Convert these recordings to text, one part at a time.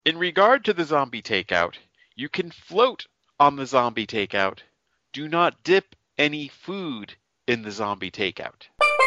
In regard to the zombie takeout, you can float on the zombie takeout. Do not dip any food in the zombie takeout.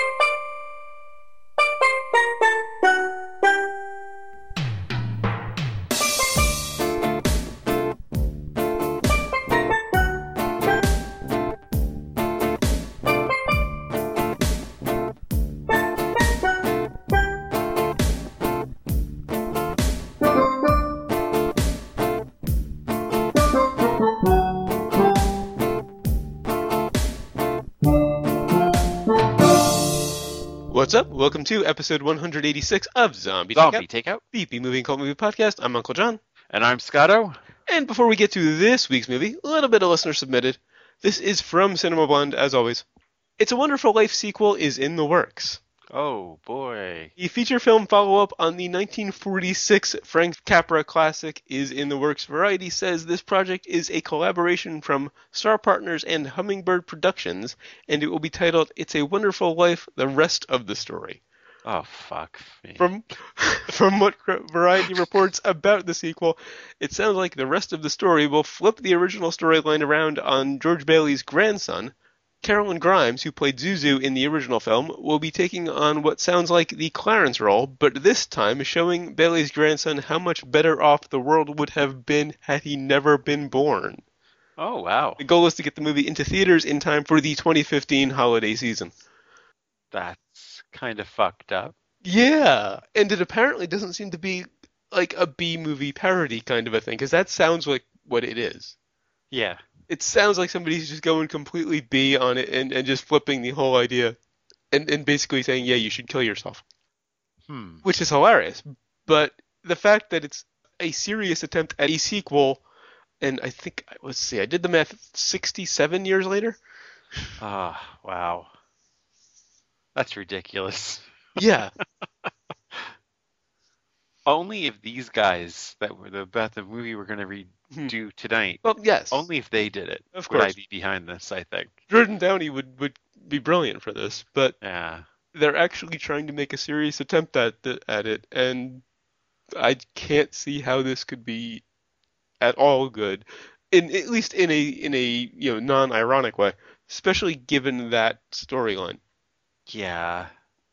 What's up? Welcome to episode 186 of Zombie Zombie Takeout, takeout. the B-Movie and Cult Movie Podcast. I'm Uncle John. And I'm Scotto. And before we get to this week's movie, a little bit of listener submitted. This is from Cinema Blonde, as always. It's a Wonderful Life sequel is in the works. Oh boy. The feature film follow-up on the 1946 Frank Capra classic is in the works. Variety says this project is a collaboration from Star Partners and Hummingbird Productions, and it will be titled It's a Wonderful Life, the Rest of the Story. Oh fuck me. From what Variety reports about the sequel, it sounds like the rest of the story will flip the original storyline around on George Bailey's grandson. Carolyn Grimes, who played Zuzu in the original film, will be taking on what sounds like the Clarence role, but this time showing Bailey's grandson how much better off the world would have been had he never been born. Oh wow. The goal is to get the movie into theaters in time for the 2015 holiday season. That's kind of fucked up. Yeah, and it apparently doesn't seem to be like a B-movie parody kind of a thing, because that sounds like what it is. Yeah. It sounds like somebody's just going completely B on it and just flipping the whole idea and basically saying, yeah, you should kill yourself. Which is hilarious. But the fact that it's a serious attempt at a sequel, and I think, let's see, I did the math, 67 years later? Ah, wow. That's ridiculous. Yeah. Only if these guys that were about the movie we're going to redo tonight, Well, yes. only if they did it Of would I course. be behind this, I think. Jordan Downey would be brilliant for this, but Yeah. they're actually trying to make a serious attempt at it, and I can't see how this could be at all good, at least in a non-ironic way, especially given that storyline. Yeah.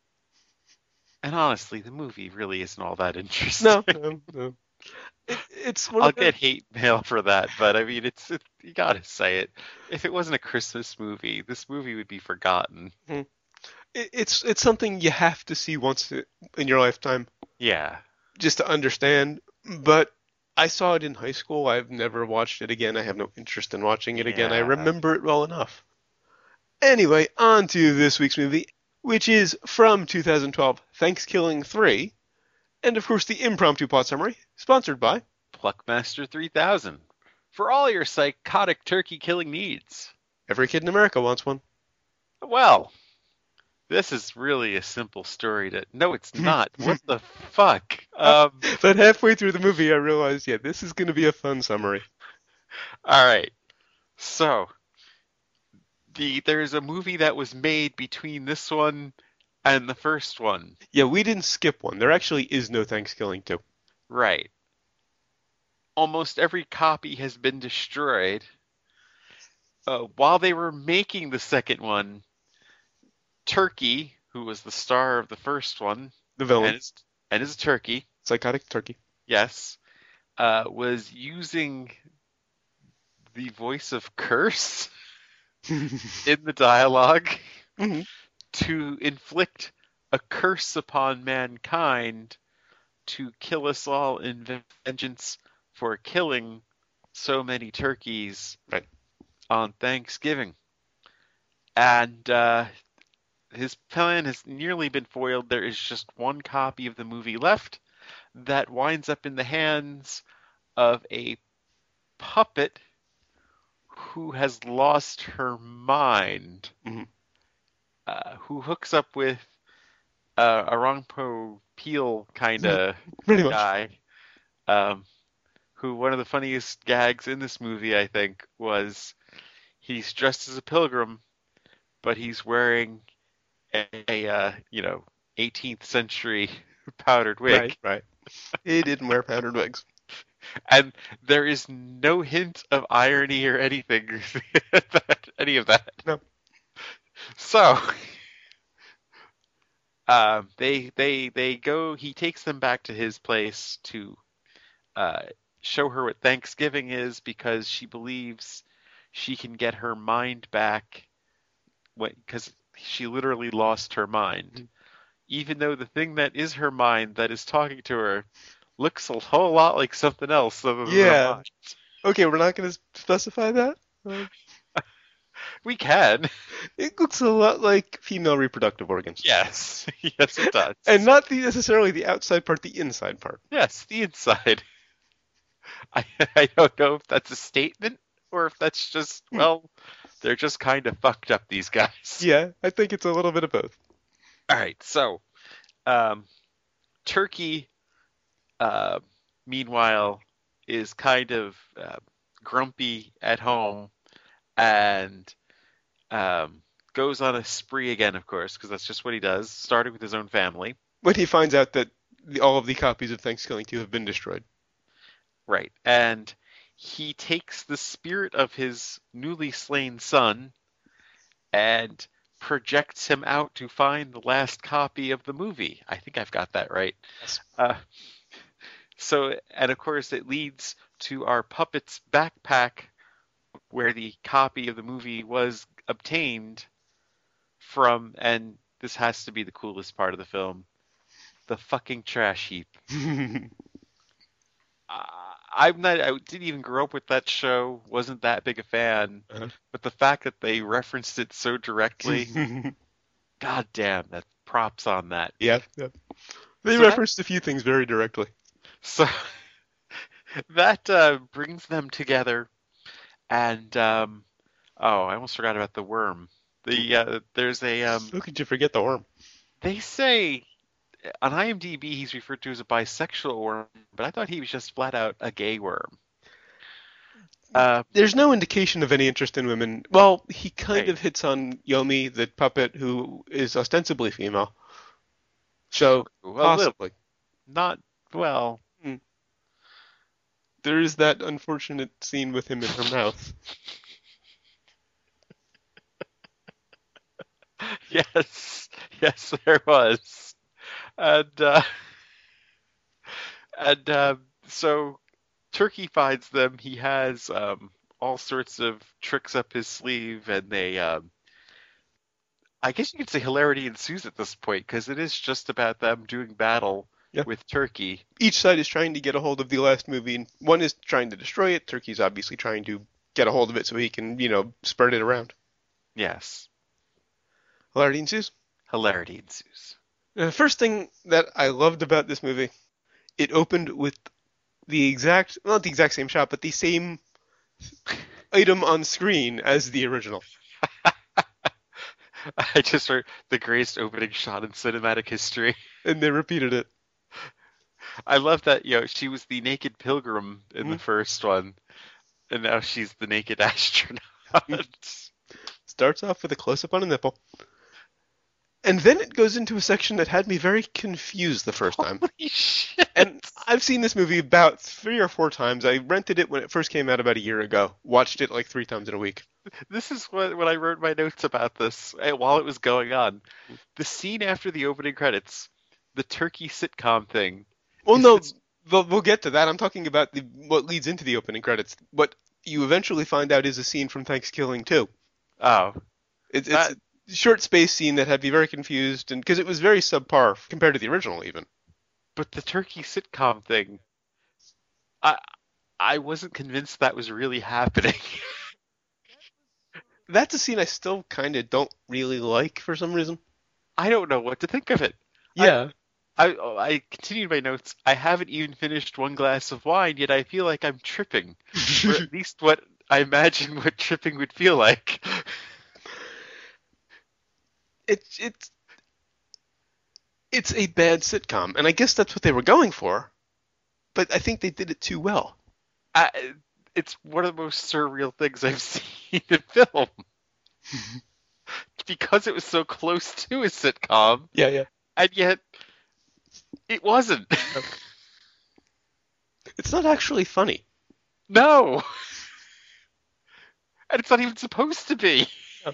And honestly, the movie really isn't all that interesting. No. It's one I'll of get hate mail for that, but I mean, it's you gotta say it. If it wasn't a Christmas movie, this movie would be forgotten. it's something you have to see once in your lifetime Yeah. just to understand. But I saw it in high school. I've never watched it again. I have no interest in watching it again. I Yeah. remember it well enough. Anyway, on to this week's movie, which is from 2012, Thanksgiving 3, and of course the impromptu plot summary, sponsored by Pluckmaster 3000. For all your psychotic turkey killing needs. Every Kid in America Wants One. Well, this is really a simple story to... No, it's not. What the fuck? But halfway through the movie, I realized, yeah, this is going to be a fun summary. All right. So, there's a movie that was made between this one and the first one. Yeah, we didn't skip one. There actually is no Thanksgiving 2. Right. Almost every copy has been destroyed. While they were making the second one, Turkey, who was the star of the first one, The villain. and is a turkey, Psychotic turkey. yes, was using the voice of Curse in the dialogue Mhm. to inflict a curse upon mankind to kill us all in vengeance for killing so many turkeys Right. on Thanksgiving. And his plan has nearly been foiled. There is just one copy of the movie left that winds up in the hands of a puppet who has lost her mind, Mhm. who hooks up with a Rongpo Peel kind of Pretty much. guy, who one of the funniest gags in this movie, I think, was he's dressed as a pilgrim, but he's wearing a 18th century powdered wig. Right. He didn't wear powdered wigs. And there is no hint of irony or anything, any of that. No. So, they go. He takes them back to his place to uh, show her what Thanksgiving is because she believes she can get her mind back because she literally lost her mind. Even though the thing that is her mind that is talking to her looks a whole lot like something else other than a Yeah. mind. Okay, we're not going to specify that. We can. It looks a lot like female reproductive organs. Yes. Yes, it does. And not necessarily the outside part, the inside part. Yes, the inside. I, I don't know if that's a statement or if that's just, well, they're just kind of fucked up, these guys. Yeah, I think it's a little bit of both. All right, so um, Turkey, uh, meanwhile, is kind of grumpy at home and goes on a spree again, of course, because that's just what he does, starting with his own family. When he finds out that all of the copies of Thanksgiving 2 have been destroyed. Right. And he takes the spirit of his newly slain son and projects him out to find the last copy of the movie. I think I've got that right. Yes. And of course, it leads to our puppet's backpack where the copy of the movie was obtained from, and this has to be the coolest part of the film, the fucking trash heap. I didn't even grow up with that show, wasn't that big a fan, but the fact that they referenced it so directly, god damn, that props on that. Yeah. They So referenced a few things very directly. So that brings them together, and oh, I almost forgot about the worm. There's a How could you forget the worm? they say on IMDb he's referred to as a bisexual worm, but I thought he was just flat out a gay worm. There's no indication of any interest in women. Well, he kind Right. of hits on Yomi, the puppet, who is ostensibly female. So, Well, possibly. not well. There is that unfortunate scene with him in her mouth. Yes, yes, there was, and so Turkey finds them. He has all sorts of tricks up his sleeve, and they, I guess you could say hilarity ensues at this point because it is just about them doing battle Yeah. with Turkey. Each side is trying to get a hold of the last movie, and one is trying to destroy it. Turkey's obviously trying to get a hold of it so he can, spread it around. Yes, Hilarity ensues. hilarity ensues. The first thing that I loved about this movie, it opened with not the exact same shot, but the same item on screen as the original. I just heard the greatest opening shot in cinematic history. And they repeated it. I love that, she was the naked pilgrim in the first one, and now she's the naked astronaut. Starts off with a close-up on a nipple. And then it goes into a section that had me very confused the first time. Holy shit. And I've seen this movie about 3 or 4 times. I rented it when it first came out about a year ago. Watched it like 3 times in a week. This is when I wrote my notes about this while it was going on. The scene after the opening credits, the Turkey sitcom thing. Well, no, we'll get to that. I'm talking about what leads into the opening credits. What you eventually find out is a scene from Thanksgiving 2. Oh. It's a short space scene that had me very confused, and because it was very subpar compared to the original even. But the Turkey sitcom thing, I wasn't convinced that was really happening. That's a scene I still kind of don't really like for some reason. I don't know what to think of it. Yeah. I continued my notes. I haven't even finished one glass of wine, yet I feel like I'm tripping. Or at least what I imagine what tripping would feel like. It's a bad sitcom, and I guess that's what they were going for, but I think they did it too well. It's one of the most surreal things I've seen in film. Because it was so close to a sitcom. Yeah. And yet, it wasn't. It's not actually funny. No, and it's not even supposed to be. Yeah.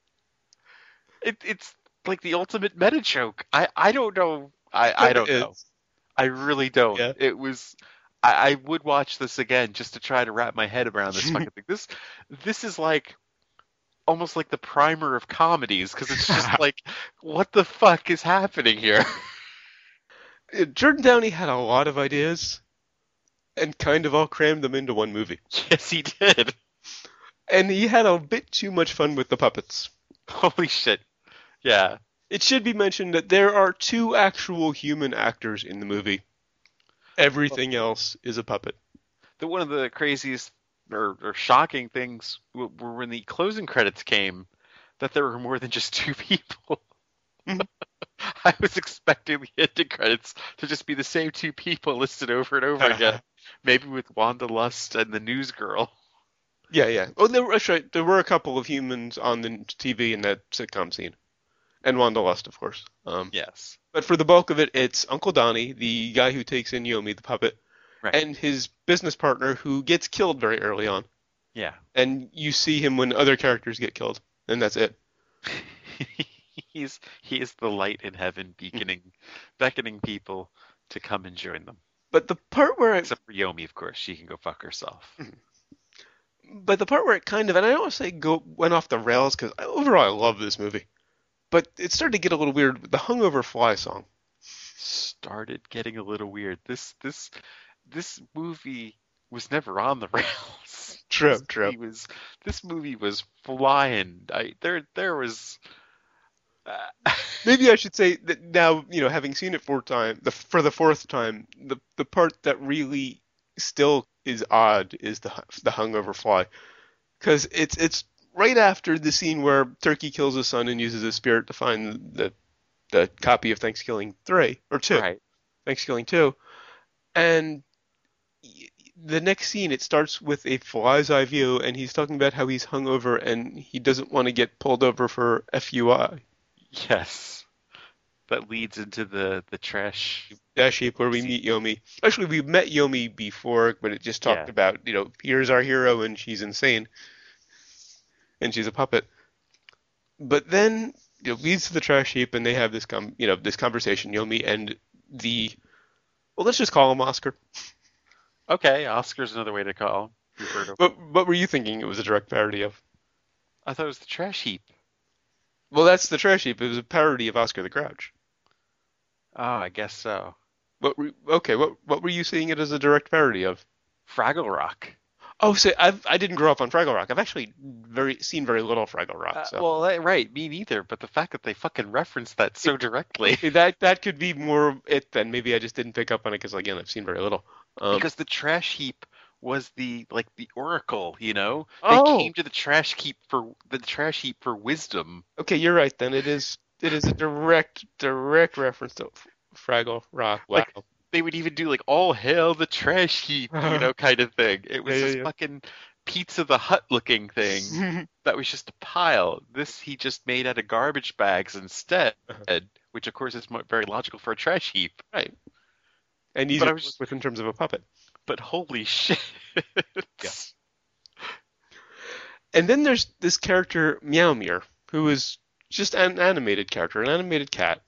It's like the ultimate meta joke. I don't know. It I kind of don't know. is. I really don't. Yeah. It was. I would watch this again just to try to wrap my head around this fucking thing. This is like almost like the primer of comedies because it's just like, what the fuck is happening here? Jordan Downey had a lot of ideas and kind of all crammed them into one movie. Yes, he did. And he had a bit too much fun with the puppets. Holy shit. Yeah. It should be mentioned that there are two actual human actors in the movie. Everything else is a puppet. One of the craziest or shocking things were when the closing credits came that there were more than just two people. Mhm. I was expecting the ending credits to just be the same two people listed over and over again. Maybe with Wanda Lust and the news girl. Yeah, yeah. Oh, there were a couple of humans on the TV in that sitcom scene. And Wanda Lust, of course. Yes. But for the bulk of it, it's Uncle Donnie, the guy who takes in Yomi, the puppet, Right. and his business partner who gets killed very early on. Yeah. And you see him when other characters get killed, and that's it. He is the light in heaven beckoning people to come and join them. But the part where it, Except for Yomi, of course. She can go fuck herself. but the part where it kind of, and I don't want to say went off the rails because overall I love this movie, but it started to get a little weird with the Hungover Fly song. Started getting a little weird. This movie was never on the rails. True, This true. this movie was flying. There was Maybe I should say that now, having seen it for the fourth time, the part that really still is odd is the Hungover Fly, because it's right after the scene where Turkey kills his son and uses his spirit to find the copy of Thanksgiving 3 or 2, right. Thanksgiving 2, and the next scene it starts with a fly's eye view, and he's talking about how he's hungover and he doesn't want to get pulled over for FUI. Yes. That leads into the trash. Dash Sheep where we meet Yomi. Actually, we met Yomi before, but it just talked Yeah. about, here's our hero and she's insane. And she's a puppet. But then it leads to the trash heap and they have this this conversation, Yomi and let's just call him Oscar. Okay, Oscar's another way to call him. Roberto. What were you thinking it was a direct parody of? I thought it was the trash heap. Well, that's the trash heap. It was a parody of Oscar the Grouch. Oh, I guess so. What were you seeing it as a direct parody of? Fraggle Rock. Oh, so I didn't grow up on Fraggle Rock. I've actually seen very little Fraggle Rock. So. Right, me neither. But the fact that they fucking referenced that so directly. Okay, that could be more it then. Maybe I just didn't pick up on it because again I've seen very little. Because the trash heap was the oracle, They Oh. came to the trash heap for wisdom. Okay, you're right then. It is a direct reference to Fraggle Rock. Wow. Like, they would even do all hail the trash heap, kind of thing. It was this fucking Pizza the Hut looking thing that was just a pile. This he just made out of garbage bags instead, which of course is very logical for a trash heap. Right. And easy to work with in terms of a puppet. But holy shit. Yeah. And then there's this character Meowmere, who is just an animated character, an animated cat.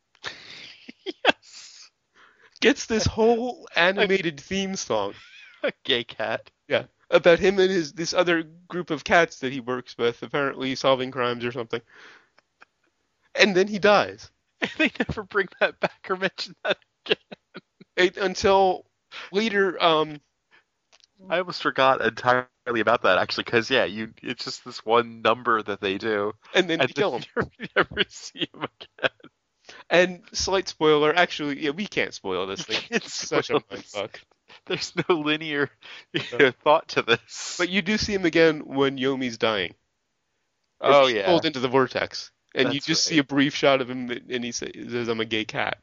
Yes. Gets this whole animated theme song. A gay cat. Yeah. About him and this other group of cats that he works with, apparently solving crimes or something. And then he dies. They never bring that back or mention that again. Until later, I almost forgot entirely about that actually, because it's just this one number that they do, and then kill him. You never see him again. And slight spoiler, actually, yeah, we can't spoil this thing. It's such a mindfuck. There's no linear thought to this. But you do see him again when Yomi's dying. Oh he's yeah. pulled into the vortex, and you That's just right. see a brief shot of him, and he says, "I'm a gay cat."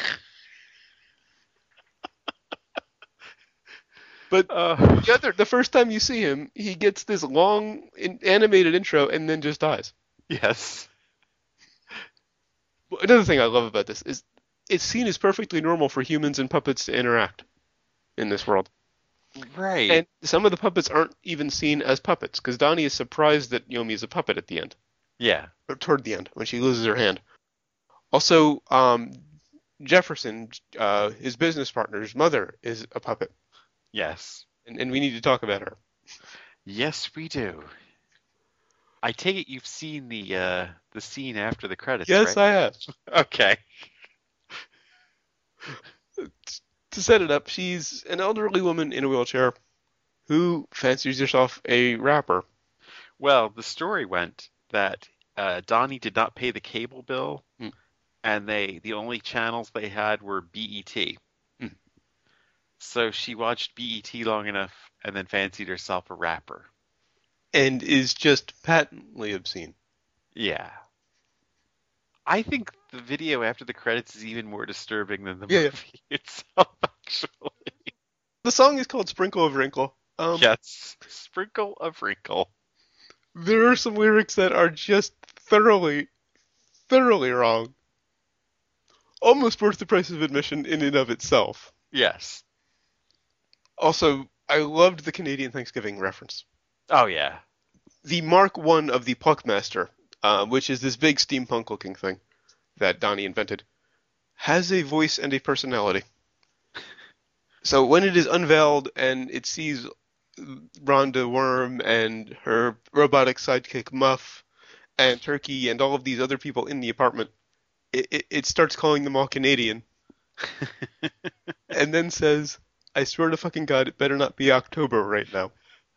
But the first time you see him, he gets this long animated intro and then just dies. Yes. Another thing I love about this is it's seen as perfectly normal for humans and puppets to interact in this world. Right. And some of the puppets aren't even seen as puppets, because Donnie is surprised that Yomi is a puppet at the end, Yeah. or toward the end, when she loses her hand. Also, Jefferson, his business partner's mother, is a puppet, Yes. and we need to talk about her. Yes, we do. I take it you've seen the scene after the credits, Yes, right? I have. Okay. To set it up, she's an elderly woman in a wheelchair who fancies herself a rapper. Well, the story went that Donnie did not pay the cable bill, Hmm, and the only channels they had were BET. hmm. So she watched BET long enough and then fancied herself a rapper. And is just patently obscene. Yeah. I think the video after the credits is even more disturbing than the Yeah, yeah. movie itself, actually. The song is called Sprinkle of Wrinkle. Yes. Sprinkle of wrinkle. There are some lyrics that are just thoroughly, thoroughly wrong. Almost worth the price of admission in and of itself. Yes. Also, I loved the Canadian Thanksgiving reference. Oh, yeah. The Mark I of the Puckmaster, which is this big steampunk looking thing that Donnie invented, has a voice and a personality. So when it is unveiled and it sees Rhonda Worm and her robotic sidekick Muff and Turkey and all of these other people in the apartment, it starts calling them all Canadian and then says, I swear to fucking God, it better not be October right now.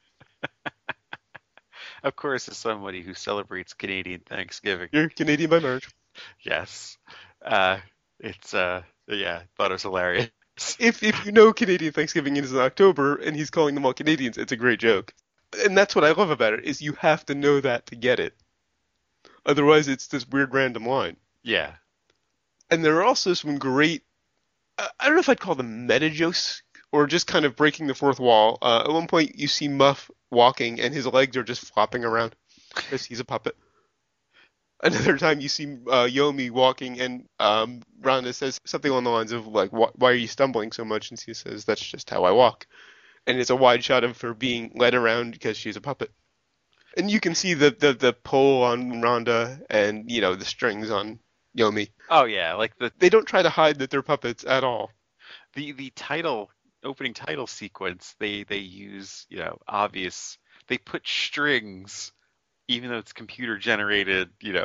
Of course, as somebody who celebrates Canadian Thanksgiving. You're Canadian by marriage. Yes. It's yeah, thought it was hilarious. If you know Canadian Thanksgiving is in October and he's calling them all Canadians, it's a great joke. And that's what I love about it, is you have to know that to get it. Otherwise, it's this weird random line. Yeah. And there are also some great, I don't know if I'd call them meta jokes or just kind of breaking the fourth wall. At one point, you see Muff walking and his legs are just flopping around because he's a puppet. Another time, you see Yomi walking and Rhonda says something along the lines of, like, why are you stumbling so much? And she says, that's just how I walk. And it's a wide shot of her being led around because she's a puppet. And you can see the pull on Rhonda and, the strings on Yomi. Oh yeah, like They don't try to hide that they're puppets at all. the opening title sequence, they use, obvious. They put strings, even though it's computer generated,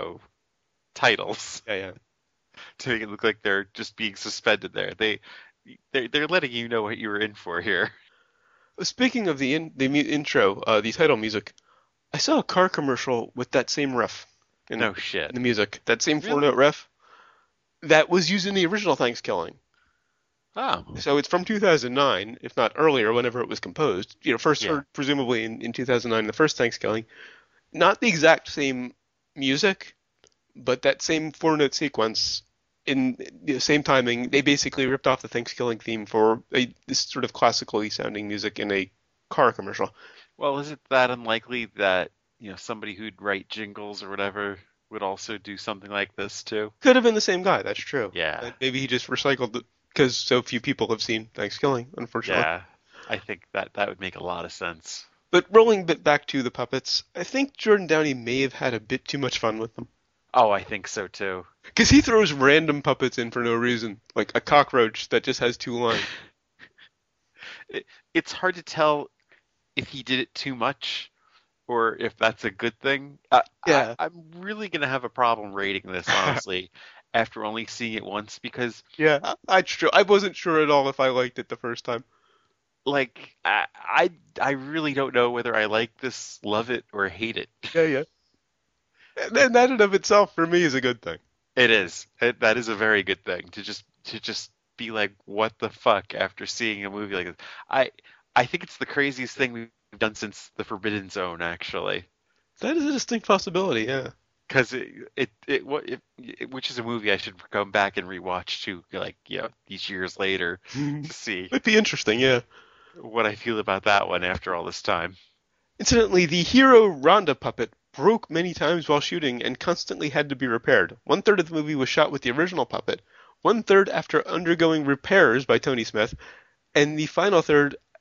titles, Yeah, yeah. to make it look like they're just being suspended there. They're letting you know what you were in for here. Speaking of the intro, the title music, I saw a car commercial with that same riff in No shit. the music. That same Really? four-note riff that was used in the original Thanksgiving. Oh, So it's from 2009, if not earlier, whenever it was composed. First yeah. heard presumably in 2009, the first Thanksgiving. Not the exact same music, but that same four-note sequence in the same timing. They basically ripped off the Thanksgiving theme for this sort of classically sounding music in a car commercial. Well, is it that unlikely that, somebody who'd write jingles or whatever would also do something like this too? Could have been the same guy. That's true. Yeah. Maybe he just recycled it because so few people have seen Thanksgiving, unfortunately. Yeah. I think that would make a lot of sense. But rolling back to the puppets, I think Jordan Downey may have had a bit too much fun with them. Oh, I think so too. Because he throws random puppets in for no reason, like a cockroach that just has two lines. It's hard to tell if he did it too much or if that's a good thing. Yeah. I'm really gonna have a problem rating this, honestly, after only seeing it once because, Yeah, I wasn't sure at all if I liked it the first time. like, I really don't know whether I like this, love it, or hate it. Yeah, yeah. And that in and of itself, for me, is a good thing. It is. That is a very good thing to just be like, what the fuck after seeing a movie like this. I think it's the craziest thing we've done since The Forbidden Zone, actually. That is a distinct possibility, yeah. Because which is a movie I should come back and rewatch too, like, these years later to see It'd be interesting, yeah. what I feel about that one after all this time. Incidentally, the hero Rhonda puppet broke many times while shooting and constantly had to be repaired. One third of the movie was shot with the original puppet, one third after undergoing repairs by Tony Smith, and the final third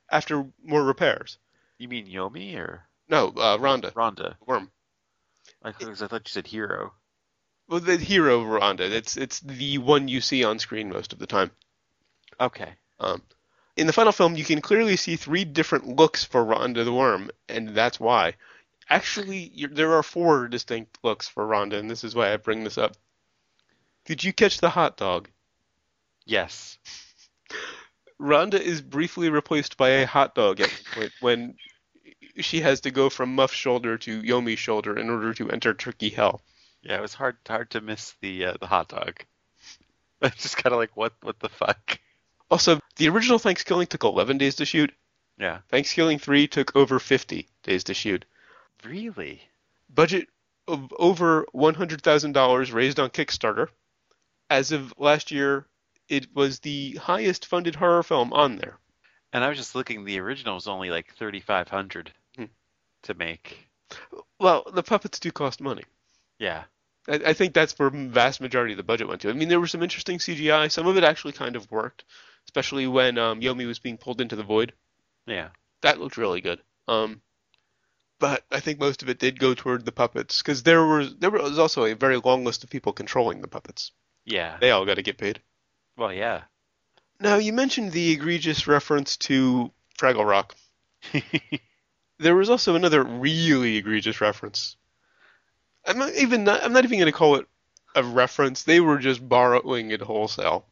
after more repairs. You mean Yomi or No, Rhonda, Rhonda? the worm. I thought you said Hero. Well, the hero Rhonda. It's the one you see on screen most of the time. Okay. Um, in the final film, you can clearly see three different looks for Rhonda the worm, and that's why. Actually, there are four distinct looks for Rhonda, and this is why I bring this up. Did you catch the hot dog? Yes. Rhonda is briefly replaced by a hot dog at one point when she has to go from Muff's shoulder to Yomi's shoulder in order to enter Turkey Hell. Yeah, it was hard to miss the hot dog. It's just kind of like what the fuck. Also, the original Thanksgiving took 11 days to shoot. Yeah. Thanksgiving 3 took over 50 days to shoot. Really? Budget of over $100,000 raised on Kickstarter. As of last year, it was the highest funded horror film on there. And I was just looking, the original was only like 3,500 Hmm. to make. Well, the puppets do cost money. Yeah. I think that's where the vast majority of the budget went to. I mean, there was some interesting CGI. Some of it actually kind of worked, especially when Yomi was being pulled into the void. Yeah. That looked really good. But I think most of it did go toward the puppets because there was also a very long list of people controlling the puppets. Yeah. They all got to get paid. Well, yeah. Now, you mentioned the egregious reference to Fraggle Rock. There was also another really egregious reference. I'm not even going to call it a reference. They were just borrowing it wholesale.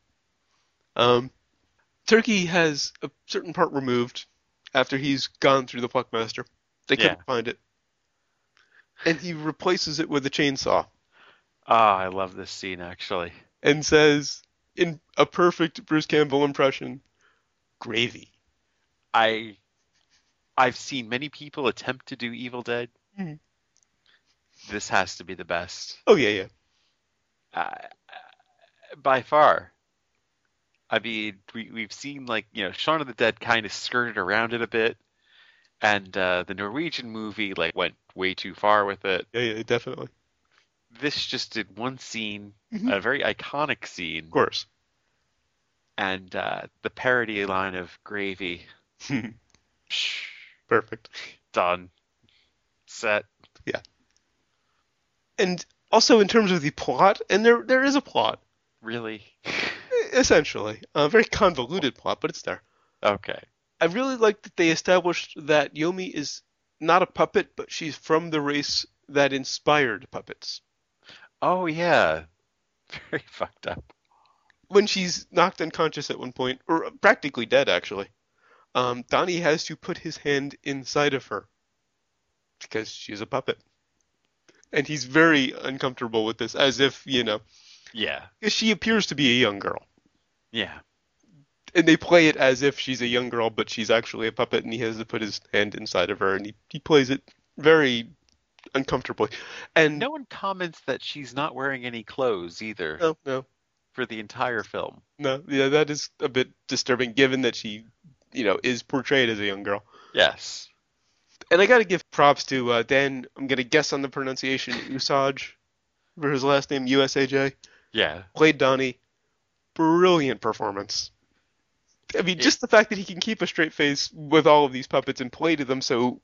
Turkey has a certain part removed after he's gone through the Pluckmaster. They couldn't Yeah. find it. And he replaces it with a chainsaw Ah, I love this scene actually. and says, in a perfect Bruce Campbell impression, gravy. I I've seen many people attempt to do Evil Dead. Mhm. This has to be the best. Oh, yeah, yeah. Uh, by far. I mean, we've seen like, Shaun of the Dead kind of skirted around it a bit, and the Norwegian movie like went way too far with it. Yeah, yeah, definitely. This just did one scene, Mhm. a very iconic Of scene, course. and the parody line of gravy. Psh, Perfect. done. Set. Yeah. And also in terms of the plot, and there is a plot, Really? essentially. A very convoluted plot, but it's there. Okay. I really like that they established that Yomi is not a puppet, but she's from the race that inspired puppets. Oh yeah. Very fucked up. When she's knocked unconscious at one point, or practically dead actually, Donnie has to put his hand inside of her because she's a puppet. And he's very uncomfortable with this, as if, Yeah. 'cause she appears to be a young girl. Yeah. And they play it as if she's a young girl, but she's actually a puppet, and he has to put his hand inside of her, and he plays it very uncomfortably. And No one comments that she's not wearing any clothes either no, no, for the entire film. no, yeah, that is a bit disturbing, given that she, is portrayed as a young girl. Yes. And I got to give props to Dan. I'm gonna guess on the pronunciation, Usaj, for his last name, USAJ. Yeah. Played Donnie. Brilliant performance. I mean, just the fact that he can keep a straight face with all of these puppets and play to them so,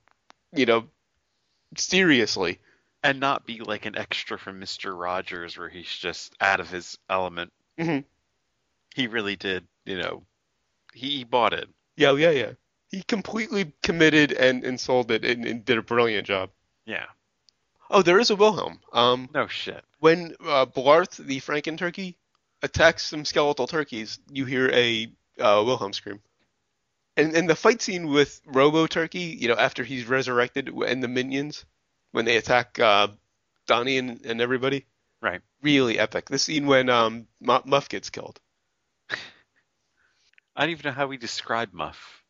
seriously. And not be like an extra from Mr. Rogers where he's just out of his element. Hmm. He really did, he bought it. Yeah, yeah, yeah. He completely committed and sold it and did a brilliant job. Yeah. Oh, there is a Wilhelm. No shit. When Blarth, the Franken turkey, attacks some skeletal turkeys, you hear a Wilhelm scream. And the fight scene with Robo Turkey, after he's resurrected, and the minions, when they attack Donnie and everybody, Right. really epic. The scene when Muff gets killed. I don't even know how we describe Muff.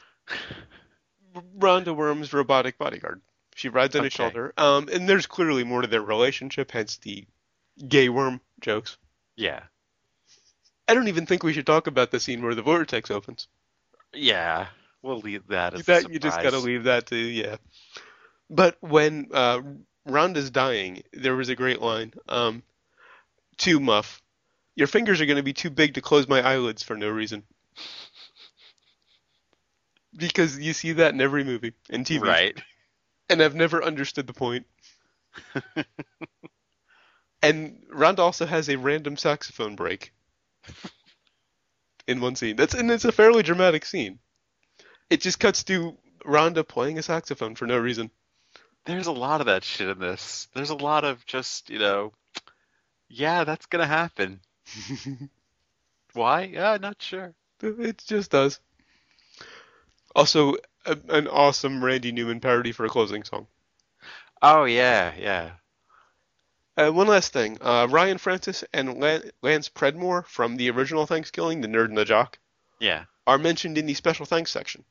Rhonda Worm's robotic bodyguard. She rides on his Okay. shoulder. And there's clearly more to their relationship, hence the gay worm jokes. Yeah. I don't even think we should talk about the scene where the vortex opens. Yeah. We'll leave that as a That you just gotta surprise. leave that to, yeah. But when Rhonda's dying, there was a great line to Muff. Your fingers are going to be too big to close my eyelids for no reason. because you see that in every movie and TV, Right. and I've never understood the point. And Rhonda also has a random saxophone break in one scene. And it's a fairly dramatic scene. It just cuts to Rhonda playing a saxophone for no reason. There's a lot of that shit in this. There's a lot of just, yeah, that's gonna happen. Why? Yeah, not sure. It just does. Also, an awesome Randy Newman parody for a closing song. Oh yeah, yeah, One last thing. Ryan Francis and Lance Predmore from the original Thanksgiving, The Nerd and the Jock, yeah. are mentioned in the special thanks section.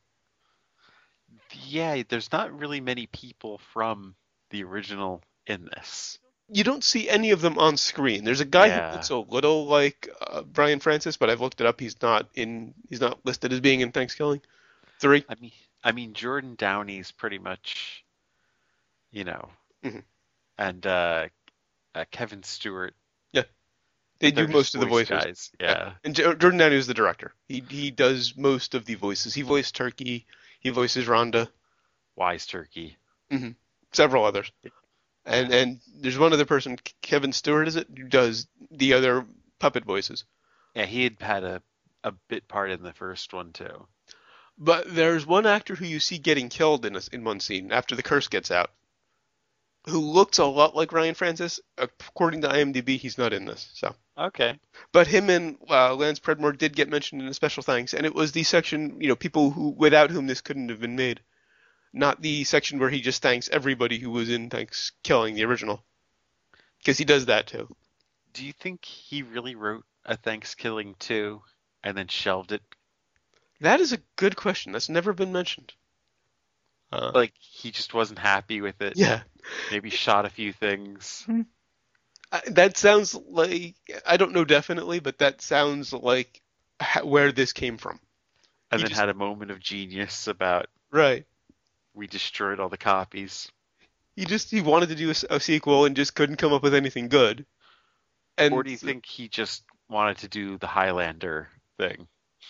Yeah, there's not really many people from the original in this. You don't see any of them on screen. There's a guy who Yeah. looks a little like Brian Francis, but I've looked it up. He's not listed as being in Thanksgiving 3. I mean, Jordan Downey's pretty much, you know, Hmm. and Kevin Stewart, Yeah, they but they're do just most of the voice voices. guys. Yeah, Yeah. and Jordan Downey is the director. He does most of the voices. He voiced Turkey. He voices Rhonda. Wise Turkey. Hmm. Several others. Yeah. And there's one other person, Kevin Stewart, is it, who does the other puppet voices. Yeah, he had a bit part in the first one too. But there's one actor who you see getting killed in one scene after the curse gets out, who looks a lot like Ryan Francis. According to IMDb, he's not in this. So, Okay. but him and Lance Predmore did get mentioned in a special thanks, and it was the section, people who without whom this couldn't have been made, not the section where he just thanks everybody who was in Thanksgiving, the original, because he does that too. Do you think he really wrote a Thanksgiving too and then shelved it? That is a good question. That's never been mentioned. Uh, Like he just wasn't happy with it. yeah, Maybe shot a few things that sounds like, I don't know definitely, but that sounds like where this came from. and He then just had a moment of genius about right. we destroyed all the copies. He wanted to do a sequel and just couldn't come up with anything good. Or And do you think he just wanted to do the Highlander thing?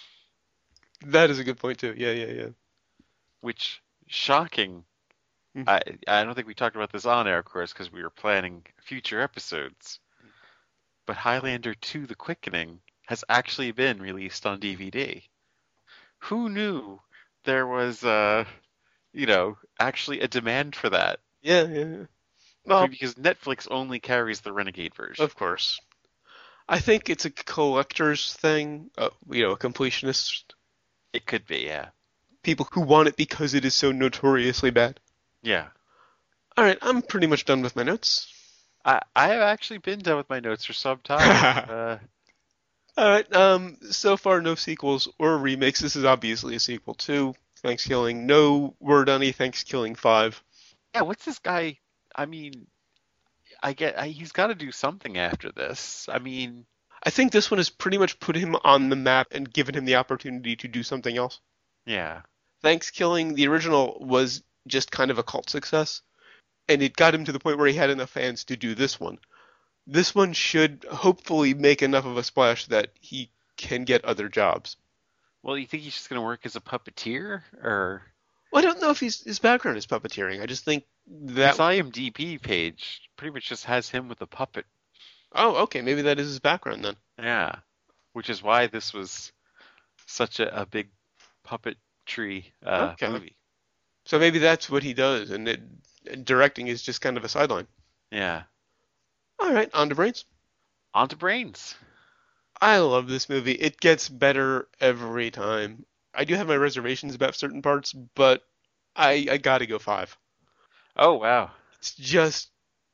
that is a good point too. Yeah, yeah, yeah. Which, shocking. Hmm. I don't think we talked about this on air, of course, because we were planning future episodes. But Highlander 2: The Quickening has actually been released on DVD. Who knew there was, actually a demand for that? Yeah, yeah, yeah. Well, Because Netflix only carries the Renegade version. of course. I think it's a collector's thing, a completionist. It could be, yeah. People who want it because it is so notoriously bad. Yeah. All right, I'm pretty much done with my notes. I have actually been done with my notes for some time. All right, so far no sequels or remakes. This is obviously a sequel to Thanksgiving. No word on a Thanksgiving 5. Yeah, what's this guy? I mean, he's got to do something after this. I mean, I think this one has pretty much put him on the map and given him the opportunity to do something else. yeah. Thanksgiving, the original, was just kind of a cult success, and it got him to the point where he had enough fans to do this one. This one should hopefully make enough of a splash that he can get other jobs. Well, you think he's just gonna work as a puppeteer, or Well, I don't know if his background is puppeteering. I just think his that. IMDb page pretty much just has him with a puppet? Oh, okay, maybe that is his background then. Yeah, which is why this was such a big puppetry Okay. movie. So maybe that's what he does, and directing is just kind of a sideline. Yeah. All right, on to Brains. On to Brains. I love this movie. It gets better every time. I do have my reservations about certain parts, but I gotta go 5. Oh wow. It's just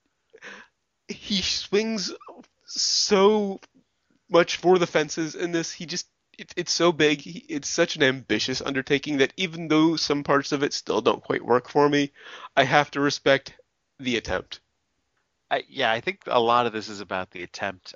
he swings so much for the fences in this. It's so big. It's such an ambitious undertaking that even though some parts of it still don't quite work for me, I have to respect the attempt. Yeah, I think a lot of this is about the attempt.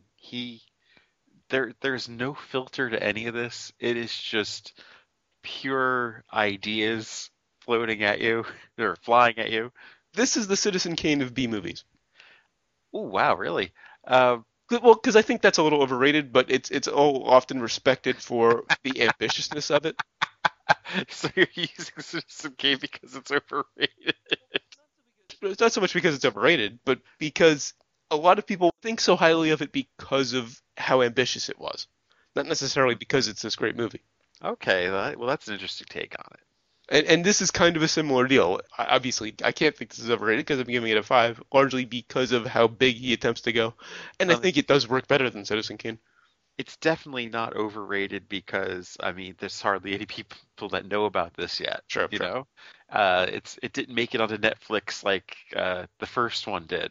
There's no filter to any of this. It is just pure ideas floating at you or flying at you. This is the Citizen Kane of B movies. Oh wow, really? Uh, Well, because I think that's a little overrated, but it's all often respected for the ambitiousness of it. So you're using Citizen Kane because it's overrated. It's not so much because it's overrated, but because a lot of people think so highly of it because of how ambitious it was, not necessarily because it's this great movie. Okay, well, that's an interesting take on it. And this is kind of a similar deal. Obviously, I can't think this is overrated because I'm giving it a 5, largely because of how big he attempts to go. And I Um, think it does work better than Citizen Kane. it's definitely not overrated because I mean, there's hardly any people that know about this yet. Sure, You sure. know, it didn't make it onto Netflix like the first one did.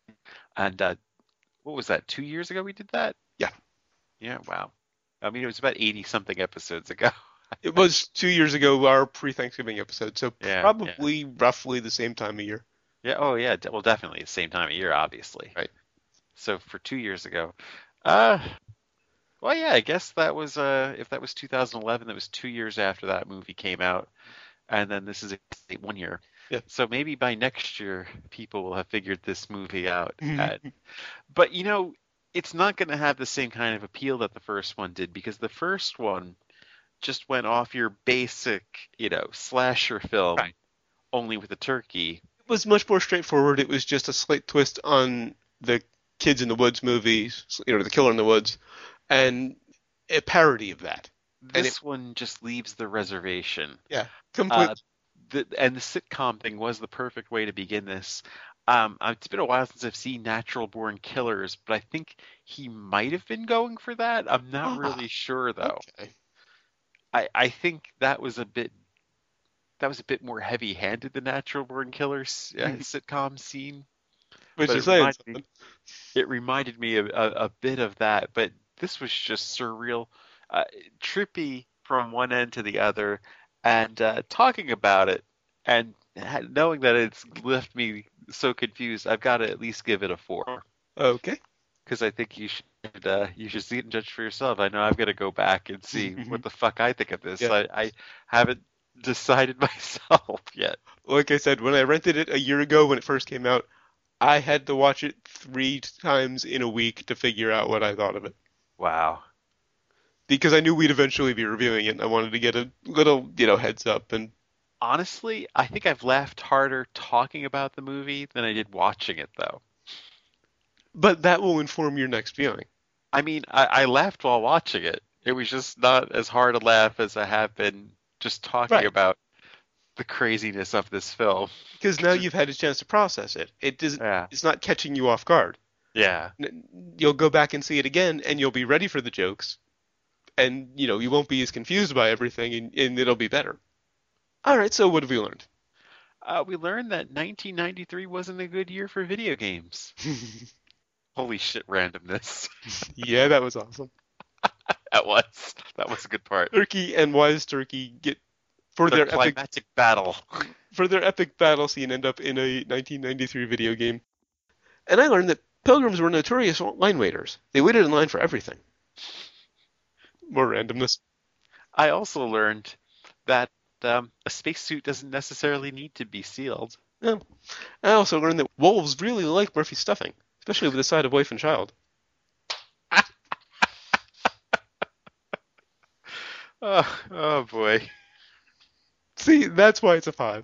And what was that? 2 years ago we did that? Yeah. Yeah, wow. I mean, it was about 80 something episodes ago. It was 2 years ago, our pre-Thanksgiving episode, so Yeah, yeah, probably roughly the same time of year. yeah. Oh, yeah. Well, definitely the same time of year, obviously. Right. So for 2 years ago, uh, well, yeah, I guess that was if that was 2011, that was 2 years after that movie came out, and then this is 1 year. Yeah. So maybe by next year, people will have figured this movie out. But it's not going to have the same kind of appeal that the first one did because the first one just went off your basic, slasher film, Right. only with a turkey. It was much more straightforward. It was just a slight twist on the Kids in the Woods movies, the Killer in the Woods, and a parody of that. And it, This one just leaves the reservation. yeah, Uh, completely. and the sitcom thing was the perfect way to begin this. It's been a while since I've seen Natural Born Killers, but I think he might have been going for that. I'm not Ah, really sure though. okay. I think that was a bit more heavy-handed than Natural Born Killers sitcom scene, Which but is saying something. it reminded me a bit of that. But this was just surreal, uh, trippy from one end to the other, and talking about it and knowing that it's left me so confused. I've got to at least give it a 4 Okay. because I think you should see it and judge for yourself. I know I've got to go back and see what the fuck I think of this. Yeah. I haven't decided myself yet. Like I said, when I rented it a year ago when it first came out, I had to watch it 3 times in a week to figure out what I thought of it. Wow. Because I knew we'd eventually be reviewing it, and I wanted to get a little, heads up. And Honestly, I think I've laughed harder talking about the movie than I did watching it, though. but that will inform your next viewing. I mean, I laughed while watching it. It was just not as hard a laugh as I have been just talking Right. about the craziness of this film. Because now you've had a chance to process it. It doesn't. Yeah. It's not catching you off guard. Yeah. You'll go back and see it again, and you'll be ready for the jokes, and you won't be as confused by everything, and it'll be better. All right. So what have we learned? We learned that 1993 wasn't a good year for video games. Holy shit, randomness. Yeah, that was awesome. That was. That was a good part. Turkey and Wise Turkey get for The their epic climactic battle. battle scene end up in a 1993 video game. And I learned that pilgrims were notorious line waiters. They waited in line for everything. More randomness. I also learned that a spacesuit doesn't necessarily need to be sealed. Yeah. I also learned that wolves really like Murphy's stuffing, especially with the side of wife and child. Oh boy. See, that's why it's a 5.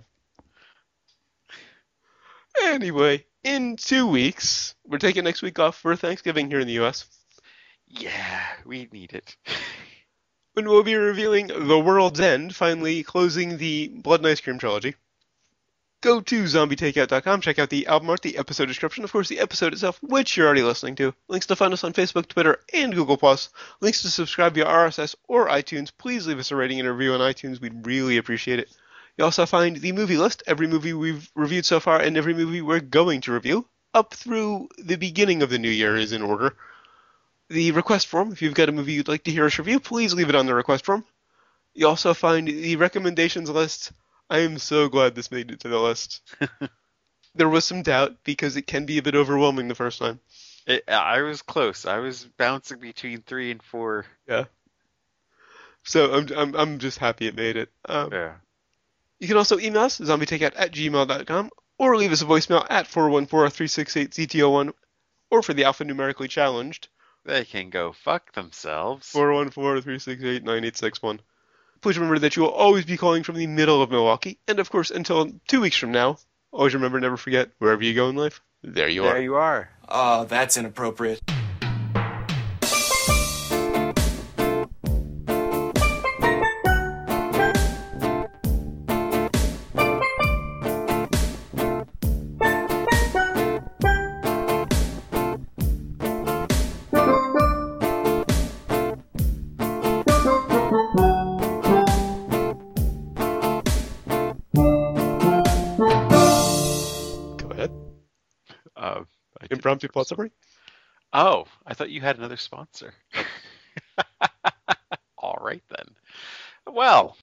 Anyway, in 2 weeks, we're taking next week off for Thanksgiving here in the U.S. Yeah, we need it. when we'll be revealing The World's End, finally closing the Blood and Ice Cream trilogy. Go to zombietakeout.com, check out the album art, the episode description, of course, the episode itself, which you're already listening to. Links to find us on Facebook, Twitter, and Google+. Links to subscribe via RSS or iTunes. Please leave us a rating and a review on iTunes. We'd really appreciate it. You also find the movie list, every movie we've reviewed so far, and every movie we're going to review, up through the beginning of the new year is in order. The request form, if you've got a movie you'd like to hear us review, please leave it on the request form. You also find the recommendations list. I am so glad this made it to the list. There was some doubt because it can be a bit overwhelming the first time. I was close. I was bouncing between 3 and 4. Yeah. So I'm just happy it made it. Yeah. You can also email us, zombietakeout@gmail.com, or leave us a voicemail at 414-368-ZTO1, or for the alphanumerically challenged, They can go fuck themselves. 414-368-9861. Please remember that you will always be calling from the middle of Milwaukee. And of course, until 2 weeks from now, always remember, never forget, wherever you go in life, there you There are. you are. Oh, that's inappropriate. Go ahead. I did- Impromptu plot summary? Oh, I thought you had another sponsor. All right then. Well,